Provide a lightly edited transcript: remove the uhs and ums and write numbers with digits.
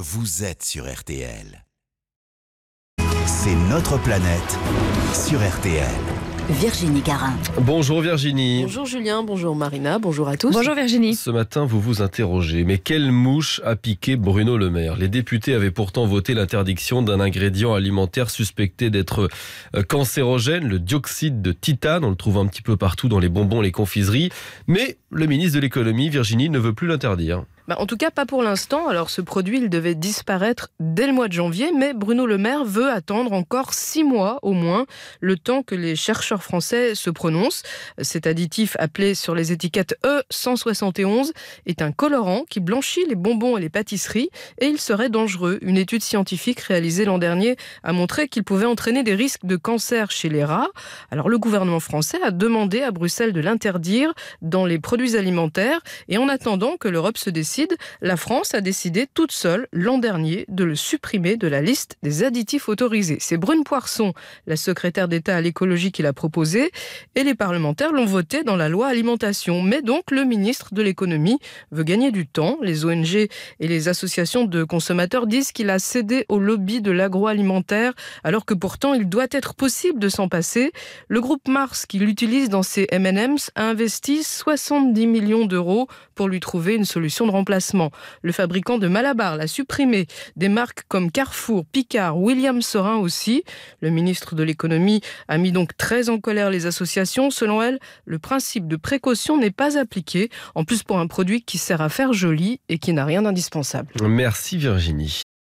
vous êtes sur RTL. C'est notre planète sur RTL. Virginie Garin. Bonjour Virginie. Bonjour Julien, bonjour Marina, bonjour à tous. Bonjour Virginie. Ce matin, vous vous interrogez, mais quelle mouche a piqué Bruno Le Maire ? Les députés avaient pourtant voté l'interdiction d'un ingrédient alimentaire suspecté d'être cancérogène, le dioxyde de titane. On le trouve un petit peu partout dans les bonbons, les confiseries. Mais le ministre de l'économie, Virginie, ne veut plus l'interdire. En tout cas, pas pour l'instant. Alors, ce produit, il devait disparaître dès le mois de janvier, mais Bruno Le Maire veut attendre encore 6 mois au moins, le temps que les chercheurs français se prononcent. Cet additif, appelé sur les étiquettes E171, est un colorant qui blanchit les bonbons et les pâtisseries, et il serait dangereux. Une étude scientifique réalisée l'an dernier a montré qu'il pouvait entraîner des risques de cancer chez les rats. Alors, le gouvernement français a demandé à Bruxelles de l'interdire dans les produits alimentaires, et en attendant que l'Europe se décide, la France a décidé toute seule l'an dernier de le supprimer de la liste des additifs autorisés. C'est Brune Poirson, la secrétaire d'État à l'écologie, qui l'a proposé, et les parlementaires l'ont voté dans la loi alimentation. Mais donc le ministre de l'économie veut gagner du temps. Les ONG et les associations de consommateurs disent qu'il a cédé au lobby de l'agroalimentaire, alors que pourtant il doit être possible de s'en passer. Le groupe Mars, qui l'utilise dans ses M&M's, a investi 70 millions d'euros pour lui trouver une solution de remplacement. Le fabricant de Malabar l'a supprimé. Des marques comme Carrefour, Picard, William Sorin aussi. Le ministre de l'économie a mis donc très en colère les associations. Selon elle, le principe de précaution n'est pas appliqué. En plus, pour un produit qui sert à faire joli et qui n'a rien d'indispensable. Merci Virginie.